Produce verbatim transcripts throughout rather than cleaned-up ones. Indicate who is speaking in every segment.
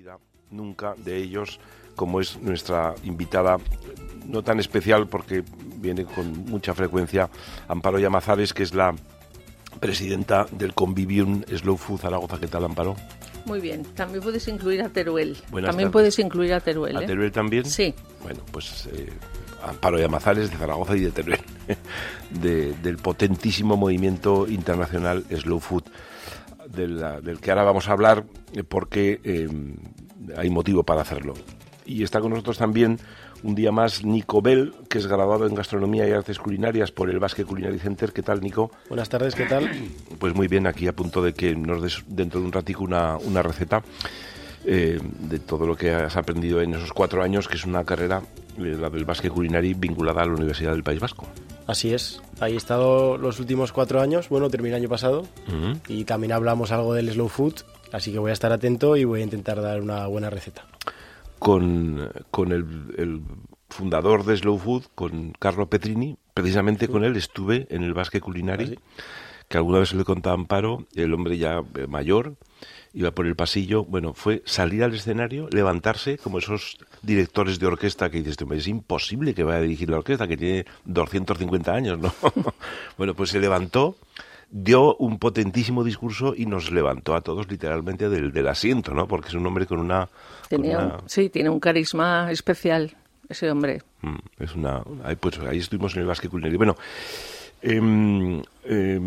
Speaker 1: olvida nunca de ellos, como es nuestra invitada, no tan especial porque viene con mucha frecuencia, Amparo Llamazares, que es la presidenta del Convivium Slow Food Zaragoza. ¿Qué tal, Amparo?
Speaker 2: Muy bien. También puedes incluir a Teruel.
Speaker 1: Buenas
Speaker 2: También
Speaker 1: tardes.
Speaker 2: puedes incluir a Teruel. ¿eh?
Speaker 1: ¿A Teruel también?
Speaker 2: Sí.
Speaker 1: Bueno, pues eh, Amparo Llamazares de Zaragoza y de Teruel, de, del potentísimo movimiento internacional Slow Food, de la, del que ahora vamos a hablar eh, porque eh, hay motivo para hacerlo. Y está con nosotros también un día más Nico Bell, que es graduado en Gastronomía y Artes Culinarias por el Basque Culinary Center. ¿Qué tal, Nico?
Speaker 3: Buenas tardes, ¿qué tal?
Speaker 1: Pues muy bien, aquí a punto de que nos des dentro de un ratico una, una receta eh, de todo lo que has aprendido en esos cuatro años, que es una carrera, eh, la del Basque Culinary, vinculada a la Universidad del País Vasco.
Speaker 3: Así es, ahí he estado los últimos cuatro años, bueno, terminé el año pasado, uh-huh. y también hablamos algo del slow food, así que voy a estar atento y voy a intentar dar una buena receta.
Speaker 1: Con, con el, el fundador de Slow Food, con Carlo Petrini, precisamente sí. Con él estuve en el Basque Culinary, ¿ah, sí? Que alguna vez le contaba a Amparo, el hombre ya mayor, iba por el pasillo, bueno, fue salir al escenario, levantarse, como esos directores de orquesta que dices, es imposible que vaya a dirigir la orquesta, que tiene doscientos cincuenta años, ¿no? Bueno, pues se levantó, dio un potentísimo discurso y nos levantó a todos literalmente del, del asiento, ¿no? Porque es un hombre con una...
Speaker 2: Tenía
Speaker 1: con una...
Speaker 2: Un, sí, tiene un carisma especial ese hombre.
Speaker 1: Mm, es una... Ahí, pues, ahí estuvimos en el Basque Culinary. Bueno, eh, eh,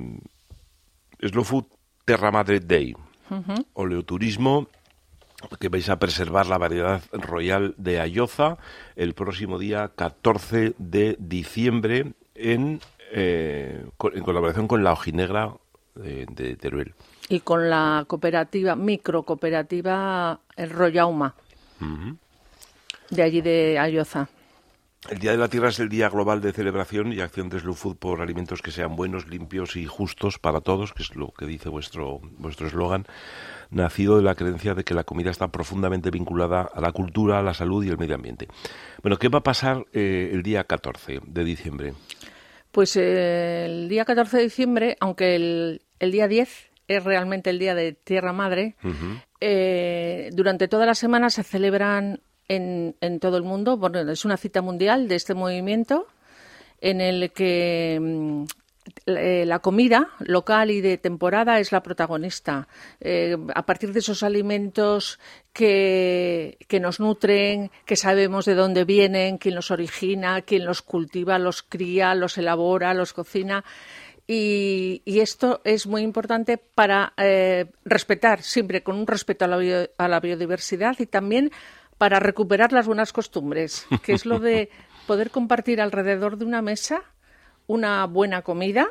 Speaker 1: Slow Food Terra Madre Day, uh-huh. Oleoturismo, que vais a preservar la variedad royal de Ayoza el próximo día catorce de diciembre en... Eh, en colaboración con la Ojinegra de, de Teruel.
Speaker 2: Y con la cooperativa, microcooperativa El Royauma, uh-huh. de allí de Ayoza.
Speaker 1: El Día de la Tierra es el día global de celebración y acción de Slow Food por alimentos que sean buenos, limpios y justos para todos, que es lo que dice vuestro vuestro eslogan, nacido de la creencia de que la comida está profundamente vinculada a la cultura, a la salud y el medio ambiente. Bueno, ¿qué va a pasar eh, el día catorce de diciembre?
Speaker 2: Pues eh, el día catorce de diciembre, aunque el, el día diez es realmente el Día de Tierra Madre, uh-huh. eh, durante toda la semana se celebran en, en todo el mundo, bueno, es una cita mundial de este movimiento en el que mm, la comida local y de temporada es la protagonista. Eh, a partir de esos alimentos que, que nos nutren, que sabemos de dónde vienen, quién los origina, quién los cultiva, los cría, los elabora, los cocina. Y, y esto es muy importante para eh, respetar, siempre con un respeto a la, bio, a la biodiversidad y también para recuperar las buenas costumbres, que es lo de poder compartir alrededor de una mesa una buena comida,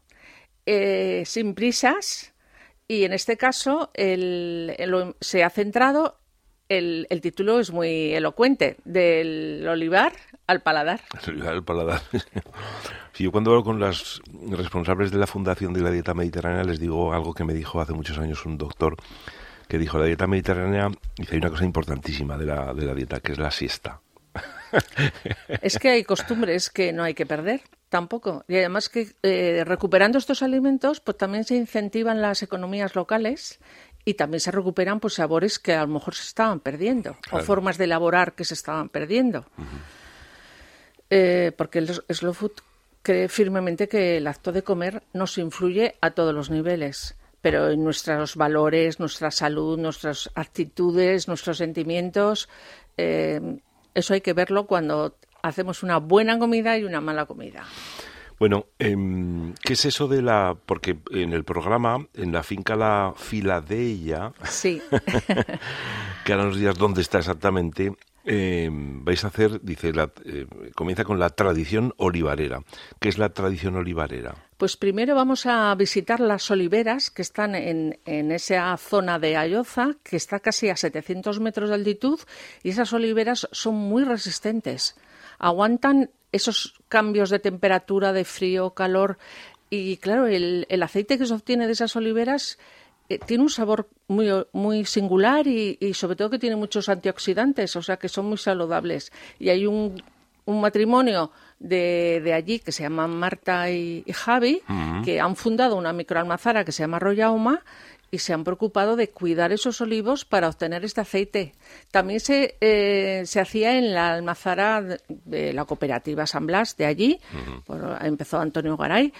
Speaker 2: eh, sin prisas, y en este caso el, el, se ha centrado, el, el título es muy elocuente, del olivar al paladar.
Speaker 1: El olivar al paladar. Sí, yo cuando hablo con los responsables de la Fundación de la Dieta Mediterránea les digo algo que me dijo hace muchos años un doctor, que dijo, la dieta mediterránea, dice, hay una cosa importantísima de la, de la dieta, que es la siesta.
Speaker 2: Es que hay costumbres que no hay que perder tampoco, y además que eh, recuperando estos alimentos pues también se incentivan las economías locales y también se recuperan pues sabores que a lo mejor se estaban perdiendo, claro. O formas de elaborar que se estaban perdiendo. Uh-huh. eh, porque el Slow Food cree firmemente que el acto de comer nos influye a todos los niveles, pero en nuestros valores, nuestra salud, nuestras actitudes, nuestros sentimientos, eh, eso hay que verlo cuando hacemos una buena comida y una mala comida.
Speaker 1: Bueno, eh, ¿qué es eso de la...? Porque en el programa, en la finca La Filadeia,
Speaker 2: sí.
Speaker 1: que ahora nos dirás dónde está exactamente, eh, vais a hacer, dice, la, eh, comienza con la tradición olivarera. ¿Qué es la tradición olivarera?
Speaker 2: Pues primero vamos a visitar las oliveras que están en, en esa zona de Ayoza, que está casi a setecientos metros de altitud, y esas oliveras son muy resistentes. Aguantan esos cambios de temperatura, de frío, calor, y claro, el, el aceite que se obtiene de esas oliveras eh, tiene un sabor muy, muy singular y, y sobre todo que tiene muchos antioxidantes, o sea que son muy saludables. Y hay un, un matrimonio de, de allí que se llaman Marta y, y Javi, uh-huh. que han fundado una microalmazara que se llama Royauma, y se han preocupado de cuidar esos olivos para obtener este aceite. También se, eh, se hacía en la almazara de, de la cooperativa San Blas, de allí, uh-huh. por, empezó Antonio Garay,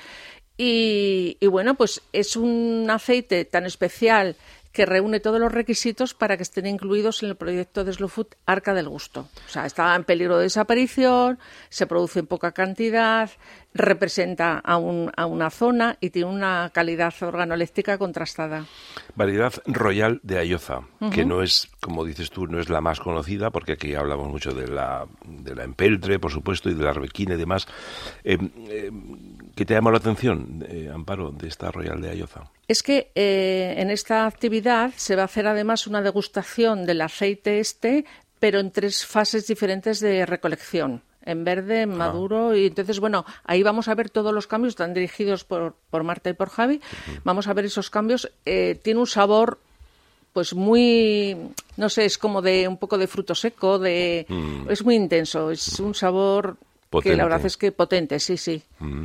Speaker 2: y, y bueno, pues es un aceite tan especial que reúne todos los requisitos para que estén incluidos en el proyecto de Slow Food Arca del Gusto. O sea, está en peligro de desaparición, se produce en poca cantidad, representa a, un, a una zona y tiene una calidad organoléptica contrastada.
Speaker 1: Variedad Royal de Ayoza, uh-huh. que no es, como dices tú, no es la más conocida, porque aquí hablamos mucho de la, de la empeltre, por supuesto, y de la arbequina y demás. Eh, eh, ¿Qué te llamó la atención, eh, Amparo, de esta Royal de Ayoza?
Speaker 2: Es que eh, en esta actividad se va a hacer además una degustación del aceite este, pero en tres fases diferentes de recolección. En verde, en maduro, ah. y entonces, bueno, ahí vamos a ver todos los cambios, están dirigidos por, por Marta y por Javi, uh-huh. vamos a ver esos cambios. Eh, tiene un sabor, pues muy, no sé, es como de un poco de fruto seco, de mm. es muy intenso, es un sabor potente. Que la verdad es que potente, sí, sí.
Speaker 1: Mm.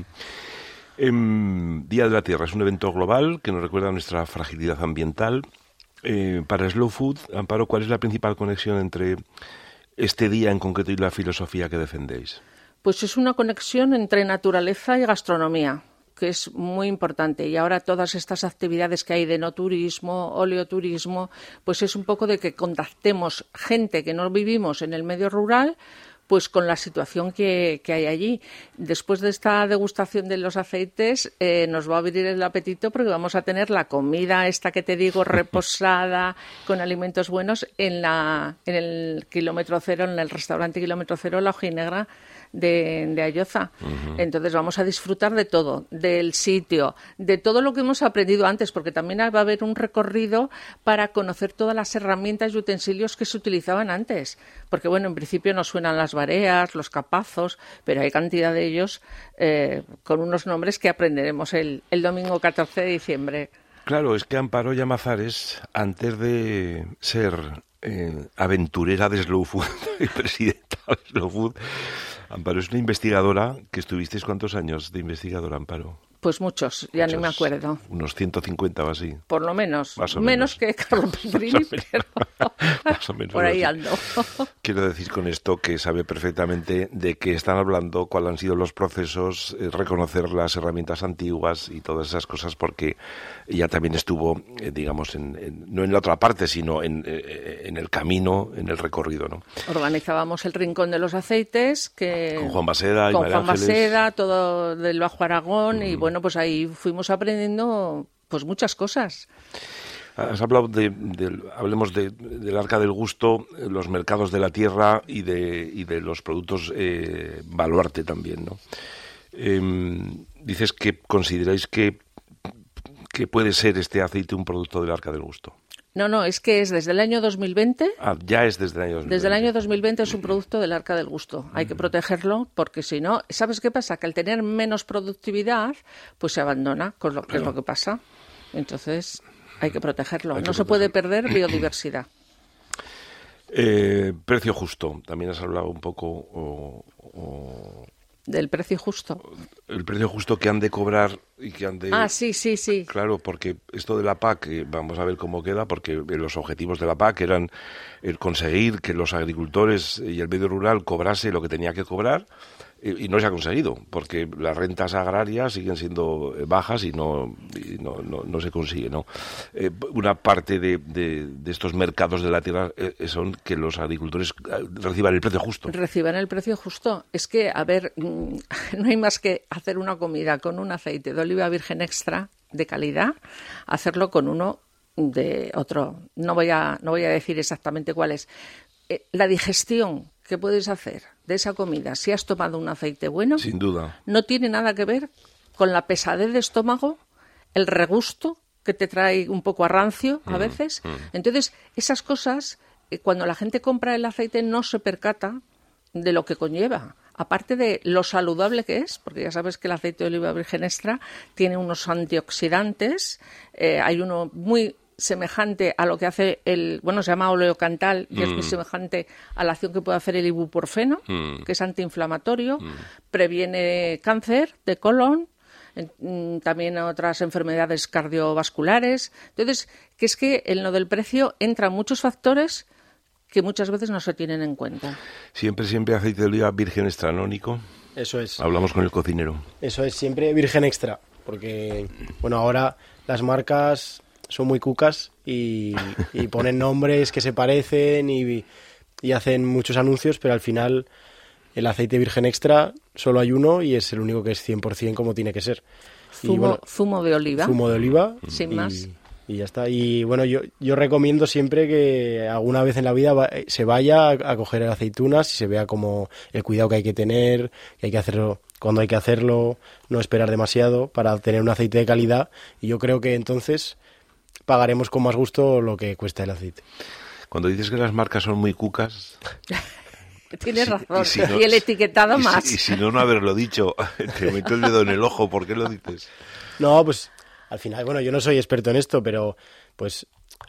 Speaker 1: Eh, Día de la Tierra es un evento global que nos recuerda nuestra fragilidad ambiental. Eh, para Slow Food, Amparo, ¿cuál es la principal conexión entre este día en concreto y la filosofía que defendéis?
Speaker 2: Pues es una conexión entre naturaleza y gastronomía, que es muy importante. Y ahora todas estas actividades que hay de no turismo, oleoturismo, pues es un poco de que contactemos gente que no vivimos en el medio rural, pues con la situación que, que hay allí. Después de esta degustación de los aceites, eh, nos va a abrir el apetito porque vamos a tener la comida esta que te digo, reposada, con alimentos buenos, en la en el kilómetro cero, en el restaurante kilómetro cero, la Ojinegra de, de Ayoza. Uh-huh. Entonces vamos a disfrutar de todo, del sitio, de todo lo que hemos aprendido antes, porque también va a haber un recorrido para conocer todas las herramientas y utensilios que se utilizaban antes. Porque, bueno, en principio nos suenan las bareas, los capazos, pero hay cantidad de ellos eh, con unos nombres que aprenderemos el, el domingo catorce de diciembre.
Speaker 1: Claro, es que Amparo Llamazares, antes de ser eh, aventurera de Slow Food y presidenta de Slow Food, Amparo es una investigadora que estuvisteis, ¿cuántos años de investigadora, Amparo?
Speaker 2: Pues muchos, ya muchos, ni me acuerdo.
Speaker 1: Unos ciento cincuenta o así.
Speaker 2: Por lo menos.
Speaker 1: Más o
Speaker 2: menos. menos que Carlo Petrini, pero
Speaker 1: más o menos,
Speaker 2: por ahí ando.
Speaker 1: Quiero decir con esto que sabe perfectamente de qué están hablando, cuáles han sido los procesos, eh, reconocer las herramientas antiguas y todas esas cosas, porque ella también estuvo, eh, digamos, en, en, no en la otra parte, sino en, eh, en el camino, en el recorrido, ¿no?
Speaker 2: Organizábamos el Rincón de los Aceites, que
Speaker 1: con Juan Baseda y
Speaker 2: con
Speaker 1: María
Speaker 2: Juan
Speaker 1: Ángeles.
Speaker 2: Baseda, todo del Bajo Aragón, mm. y bueno, pues ahí fuimos aprendiendo pues muchas cosas.
Speaker 1: Has hablado de, de hablemos de, del Arca del Gusto, los mercados de la tierra y de, y de los productos eh, baluarte también, ¿no? Eh, dices que consideráis que, que puede ser este aceite un producto del Arca del Gusto.
Speaker 2: No, no, es que es desde el año dos mil veinte.
Speaker 1: Ah, ya es desde el año dos mil veinte.
Speaker 2: Desde el año dos mil veinte es un producto del Arca del Gusto. Hay que protegerlo porque si no, ¿sabes qué pasa? Que al tener menos productividad, pues se abandona, con lo que claro. es lo que pasa. Entonces, hay que protegerlo. Hay que no protegerlo. Se puede perder biodiversidad.
Speaker 1: Eh, precio justo. También has hablado un poco... O, o...
Speaker 2: Del precio justo.
Speaker 1: El precio justo que han de cobrar y que han de...
Speaker 2: Ah, sí, sí, sí.
Speaker 1: Claro, porque esto de la P A C, eh, vamos a ver cómo queda, porque los objetivos de la P A C eran el conseguir que los agricultores y el medio rural cobrase lo que tenía que cobrar, y, y no se ha conseguido, porque las rentas agrarias siguen siendo bajas y no y no, no, no se consigue, ¿no? Eh, una parte de, de, de estos mercados de la tierra eh, son que los agricultores reciban el precio justo.
Speaker 2: Reciban el precio justo. Es que, a ver, no hay más que hacer una comida con un aceite de oliva virgen extra de calidad, hacerlo con uno de otro. No voy a, no voy a decir exactamente cuál es. Eh, la digestión que puedes hacer de esa comida, si has tomado un aceite bueno,
Speaker 1: sin duda,
Speaker 2: no tiene nada que ver con la pesadez de estómago, el regusto que te trae un poco a rancio a veces. Mm, mm. Entonces, esas cosas, eh, cuando la gente compra el aceite no se percata de lo que conlleva. Aparte de lo saludable que es, porque ya sabes que el aceite de oliva virgen extra tiene unos antioxidantes, eh, hay uno muy semejante a lo que hace el, bueno, se llama oleocantal y mm. es muy semejante a la acción que puede hacer el ibuprofeno, mm. que es antiinflamatorio, mm. previene cáncer de colon en, también otras enfermedades cardiovasculares. Entonces, que es que en lo del precio entran muchos factores que muchas veces no se tienen en cuenta.
Speaker 1: Siempre, siempre aceite de oliva virgen extra, ¿no, Nico?
Speaker 3: Eso es.
Speaker 1: Hablamos con el cocinero.
Speaker 3: Eso es, siempre virgen extra, porque, bueno, ahora las marcas son muy cucas y, y ponen nombres que se parecen y, y hacen muchos anuncios, pero al final el aceite virgen extra solo hay uno y es el único que es cien por ciento como tiene que ser.
Speaker 2: Zumo,
Speaker 3: y, bueno,
Speaker 2: zumo de oliva.
Speaker 3: Zumo de oliva.
Speaker 2: Sin
Speaker 3: y,
Speaker 2: más.
Speaker 3: Y ya está. Y bueno, yo, yo recomiendo siempre que alguna vez en la vida va, se vaya a, a coger aceitunas y se vea como el cuidado que hay que tener, que hay que hacerlo cuando hay que hacerlo, no esperar demasiado para tener un aceite de calidad. Y yo creo que entonces pagaremos con más gusto lo que cuesta el aceite.
Speaker 1: Cuando dices que las marcas son muy cucas...
Speaker 2: Tienes
Speaker 1: si,
Speaker 2: razón,
Speaker 1: y, si no,
Speaker 2: y el etiquetado
Speaker 1: y
Speaker 2: más.
Speaker 1: Si, y si no, no haberlo dicho, te meto el dedo en el ojo, ¿por qué lo dices?
Speaker 3: No, pues... Al final, bueno, yo no soy experto en esto, pero pues,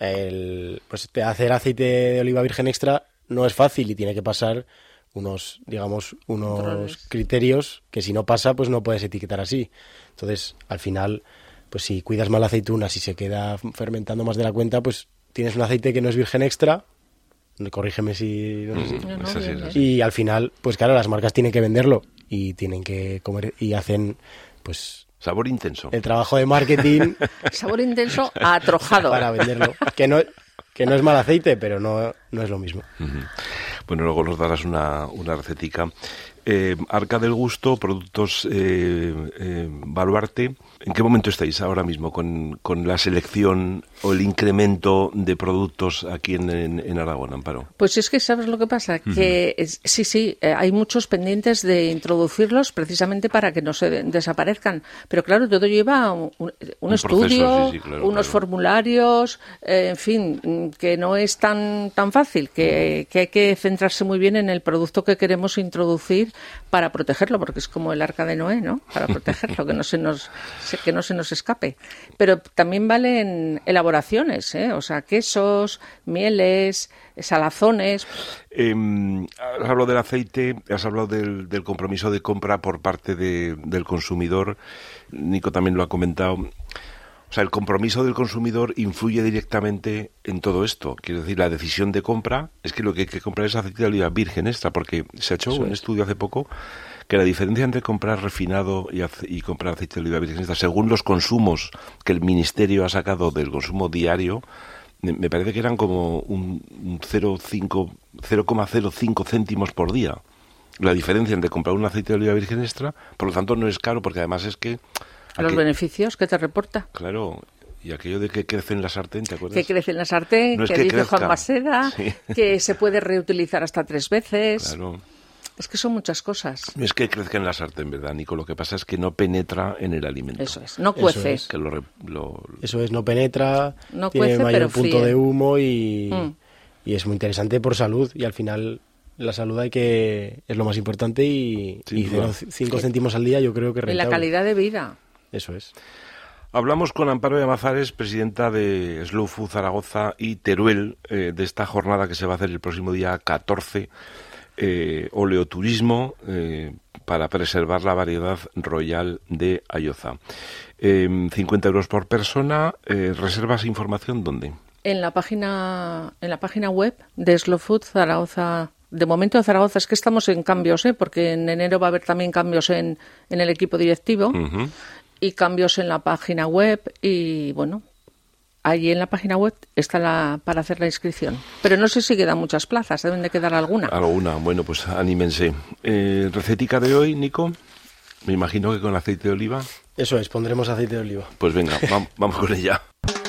Speaker 3: el, pues hacer aceite de oliva virgen extra no es fácil y tiene que pasar unos, digamos, unos Controles. criterios que si no pasa, pues no puedes etiquetar así. Entonces, al final, pues si cuidas mal la aceituna, si se queda fermentando más de la cuenta, pues tienes un aceite que no es virgen extra, corrígeme si... No sé si.
Speaker 2: No, no, bien, bien.
Speaker 3: Y al final, pues claro, las marcas tienen que venderlo y tienen que comer y hacen, pues...
Speaker 1: Sabor intenso.
Speaker 3: El trabajo de marketing.
Speaker 2: Sabor intenso atrojado.
Speaker 3: Para venderlo. Que no, que no es mal aceite, pero no, no es lo mismo.
Speaker 1: Uh-huh. Bueno, luego nos darás una, una recetica. Eh, Arca del Gusto, Productos eh, eh, Baluarte. ¿En qué momento estáis ahora mismo con, con la selección o el incremento de productos aquí en, en, en Aragón, Amparo?
Speaker 2: Pues es que, ¿sabes lo que pasa? Uh-huh. Que es, sí, sí, eh, hay muchos pendientes de introducirlos precisamente para que no se de, desaparezcan. Pero claro, todo lleva un, un, un estudio, proceso, sí, sí, claro, unos claro. formularios, eh, en fin, que no es tan, tan fácil, que, que hay que centrarse muy bien en el producto que queremos introducir para protegerlo, porque es como el arca de Noé, ¿no? Para protegerlo, que no se nos que no se nos escape. Pero también valen elaboraciones, ¿eh? O sea, quesos, mieles, salazones.
Speaker 1: Eh, has hablado del aceite, has hablado del, del compromiso de compra por parte de, del consumidor. Nico también lo ha comentado. O sea, el compromiso del consumidor influye directamente en todo esto. Quiero decir, la decisión de compra es que lo que hay que comprar es aceite de oliva virgen extra, porque se ha hecho Eso un es. estudio hace poco que la diferencia entre comprar refinado y, ace- y comprar aceite de oliva virgen extra, según los consumos que el Ministerio ha sacado del consumo diario, me parece que eran como un, un cero coma cero cinco céntimos por día. La diferencia entre comprar un aceite de oliva virgen extra, por lo tanto no es caro, porque además es que...
Speaker 2: Los aquel... beneficios que te reporta.
Speaker 1: Claro, y aquello de que crece en la sartén, ¿te acuerdas?
Speaker 2: Que crece en la sartén, no que, que dice crezca. Juan Baseda, sí. Que se puede reutilizar hasta tres veces.
Speaker 1: Claro.
Speaker 2: Es que son muchas cosas.
Speaker 1: No es que crezca en la sartén, ¿verdad, Nico? Lo que pasa es que no penetra en el alimento.
Speaker 2: Eso es, no cuece.
Speaker 3: Eso es,
Speaker 1: que lo, lo...
Speaker 3: Eso es no penetra,
Speaker 2: no
Speaker 3: tiene
Speaker 2: cuece,
Speaker 3: mayor
Speaker 2: pero
Speaker 3: punto
Speaker 2: fríe.
Speaker 3: de humo y,
Speaker 2: mm.
Speaker 3: y es muy interesante por salud. Y al final la salud hay que es lo más importante y, y cinco céntimos al día yo creo que es rentable.
Speaker 2: Y la calidad de vida.
Speaker 3: Eso es.
Speaker 1: Hablamos con Amparo Llamazares, presidenta de Slow Food Zaragoza y Teruel, eh, de esta jornada que se va a hacer el próximo día catorce, eh, oleoturismo eh, para preservar la variedad royal de Ayoza. Eh, cincuenta euros por persona, eh, reservas e información, ¿dónde?
Speaker 2: En la página, en la página web de Slow Food Zaragoza. De momento Zaragoza es que estamos en cambios, ¿eh? Porque en enero va a haber también cambios en, en el equipo directivo. Uh-huh. Y cambios en la página web y, bueno, allí en la página web está la para hacer la inscripción. Pero no sé si quedan muchas plazas, deben de quedar alguna.
Speaker 1: Alguna, bueno, pues anímense. Eh, ¿Recetica de hoy, Nico? Me imagino que con aceite de oliva.
Speaker 3: Eso es, pondremos aceite de oliva.
Speaker 1: Pues venga, vamos, vamos con ella.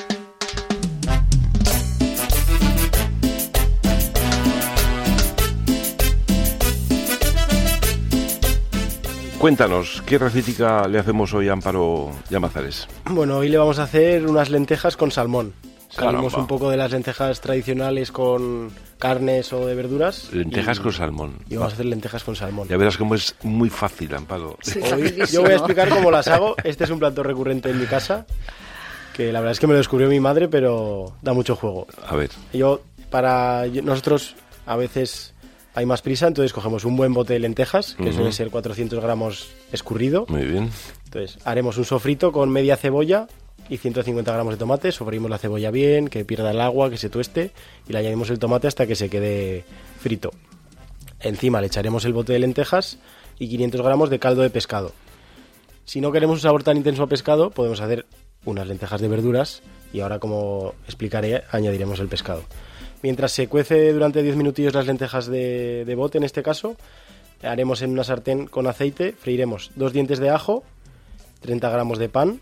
Speaker 1: Cuéntanos, ¿qué recetica le hacemos hoy a Amparo Llamazares?
Speaker 3: Bueno, hoy le vamos a hacer unas lentejas con salmón. Salimos
Speaker 1: Caramba.
Speaker 3: un poco de las lentejas tradicionales con carnes o de verduras.
Speaker 1: Lentejas
Speaker 3: y,
Speaker 1: con salmón.
Speaker 3: Y vamos Va. a hacer lentejas con salmón.
Speaker 1: Ya verás cómo es muy fácil, Amparo.
Speaker 2: Sí,
Speaker 3: hoy, yo voy a explicar cómo las hago. Este es un plato recurrente en mi casa, que la verdad es que me lo descubrió mi madre, pero da mucho juego.
Speaker 1: A ver.
Speaker 3: Yo, para nosotros, a veces... hay más prisa, entonces cogemos un buen bote de lentejas, que uh-huh. suele ser cuatrocientos gramos escurrido.
Speaker 1: Muy bien.
Speaker 3: Entonces haremos un sofrito con media cebolla y ciento cincuenta gramos de tomate, sofreímos la cebolla bien, que pierda el agua, que se tueste, y le añadimos el tomate hasta que se quede frito. Encima le echaremos el bote de lentejas y quinientos gramos de caldo de pescado. Si no queremos un sabor tan intenso a pescado, podemos hacer unas lentejas de verduras y ahora, como explicaré, añadiremos el pescado. Mientras se cuece durante diez minutillos las lentejas de, de bote, en este caso, haremos en una sartén con aceite, freiremos dos dientes de ajo, treinta gramos de pan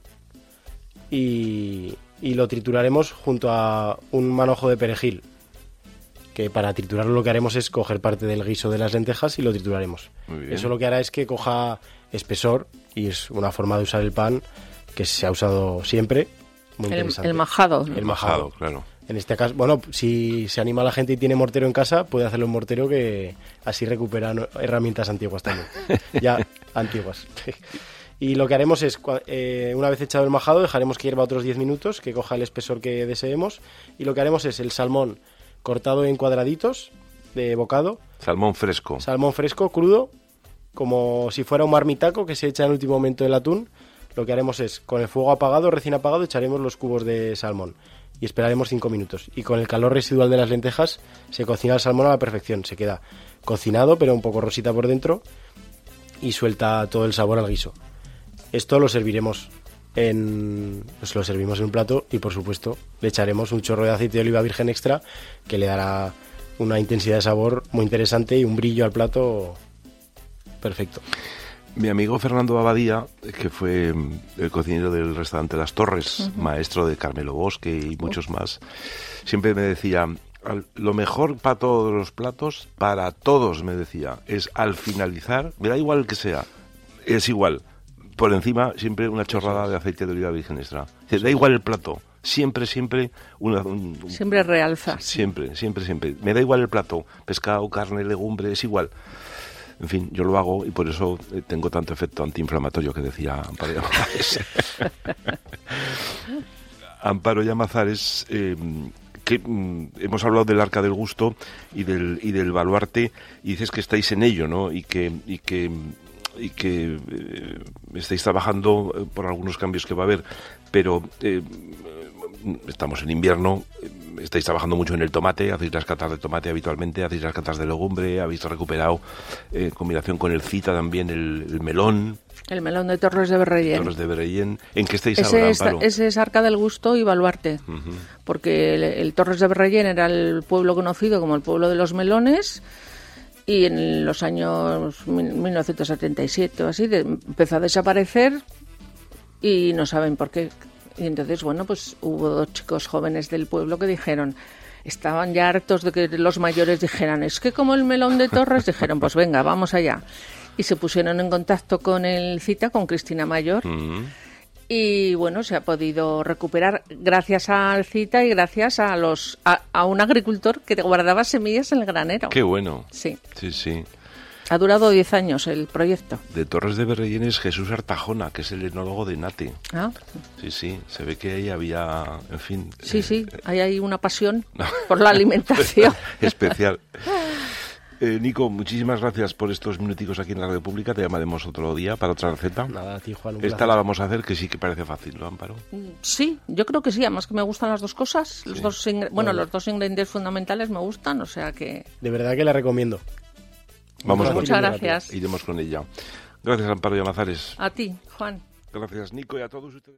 Speaker 3: y, y lo trituraremos junto a un manojo de perejil, que para triturarlo lo que haremos es coger parte del guiso de las lentejas y lo trituraremos. Eso lo que hará es que coja espesor y es una forma de usar el pan que se ha usado siempre, muy
Speaker 2: el,
Speaker 3: interesante.
Speaker 2: El majado.
Speaker 1: El, el majado, claro.
Speaker 3: En este caso, bueno, si se anima la gente y tiene mortero en casa, puede hacerlo en mortero, que así recuperan herramientas antiguas también, ya antiguas. Y lo que haremos es, eh, una vez echado el majado, dejaremos que hierva otros diez minutos, que coja el espesor que deseemos, y lo que haremos es el salmón cortado en cuadraditos de bocado.
Speaker 1: Salmón fresco.
Speaker 3: Salmón fresco, crudo, como si fuera un marmitaco que se echa en el último momento del atún. Lo que haremos es, con el fuego apagado, recién apagado, echaremos los cubos de salmón y esperaremos cinco minutos. Y con el calor residual de las lentejas se cocina el salmón a la perfección. Se queda cocinado, pero un poco rosita por dentro, y suelta todo el sabor al guiso. Esto lo serviremos en, pues lo servimos en un plato y, por supuesto, le echaremos un chorro de aceite de oliva virgen extra, que le dará una intensidad de sabor muy interesante y un brillo al plato perfecto.
Speaker 1: Mi amigo Fernando Abadía, que fue el cocinero del restaurante Las Torres, uh-huh. maestro de Carmelo Bosque y muchos uh-huh. más, siempre me decía, lo mejor para todos los platos, para todos, me decía, es al finalizar, me da igual que sea, es igual, por encima siempre una chorrada de aceite de oliva virgen extra. Da sí. igual el plato, siempre, siempre... Una, un, un,
Speaker 2: siempre realza.
Speaker 1: Siempre, siempre, siempre. Me da igual el plato, pescado, carne, legumbre, es igual. En fin, yo lo hago y por eso tengo tanto efecto antiinflamatorio que decía Amparo Llamazares. Amparo Llamazares, eh, que mm, hemos hablado del Arca del Gusto y del y del baluarte, y dices que estáis en ello, ¿no? Y que y que y que eh, estáis trabajando eh, por algunos cambios que va a haber, pero eh, estamos en invierno, estáis trabajando mucho en el tomate, hacéis las catas de tomate habitualmente, hacéis las catas de legumbre, habéis recuperado en eh, combinación con el cita también el, el melón.
Speaker 2: El melón de Torres de Berrellén.
Speaker 1: Torres de Berrellén. ¿En qué estáis
Speaker 2: ese
Speaker 1: ahora,
Speaker 2: es,
Speaker 1: Amparo?
Speaker 2: Ese es Arca del Gusto y Baluarte, uh-huh. porque el, el Torres de Berrellén era el pueblo conocido como el pueblo de los melones, y en los años mil novecientos setenta y siete o así de, empezó a desaparecer y no saben por qué. Y entonces, bueno, pues hubo dos chicos jóvenes del pueblo que dijeron, estaban ya hartos de que los mayores dijeran, es que como el melón de Torres, dijeron, pues venga, vamos allá. Y se pusieron en contacto con el Cita, con Cristina Mayor, uh-huh. y bueno, se ha podido recuperar gracias al Cita y gracias a los a, a un agricultor que guardaba semillas en el granero.
Speaker 1: ¡Qué bueno!
Speaker 2: Sí.
Speaker 1: Sí, sí.
Speaker 2: Ha durado diez años el proyecto.
Speaker 1: De Torres de Berrellén es Jesús Artajona, que es el enólogo de Nate.
Speaker 2: Ah.
Speaker 1: Sí, sí, se ve que ahí había, en fin...
Speaker 2: Sí,
Speaker 1: eh,
Speaker 2: sí, ahí hay una pasión por la alimentación.
Speaker 1: Especial. Eh, Nico, muchísimas gracias por estos minuticos aquí en la Radio Pública. Te llamaremos otro día para otra receta.
Speaker 3: Nada, a ti, Juan.
Speaker 1: Esta placer. La vamos a hacer, que sí que parece fácil, ¿no, Amparo?
Speaker 2: Sí, yo creo que sí, además que me gustan las dos cosas. Los sí. dos ingre- bueno, bueno, los dos ingredientes fundamentales me gustan, o sea que...
Speaker 3: De verdad que la recomiendo.
Speaker 1: Vamos
Speaker 2: pues muchas gracias.
Speaker 1: Iremos con ella. Gracias, Amparo Llamazares.
Speaker 2: A ti, Juan.
Speaker 1: Gracias, Nico, y a todos ustedes.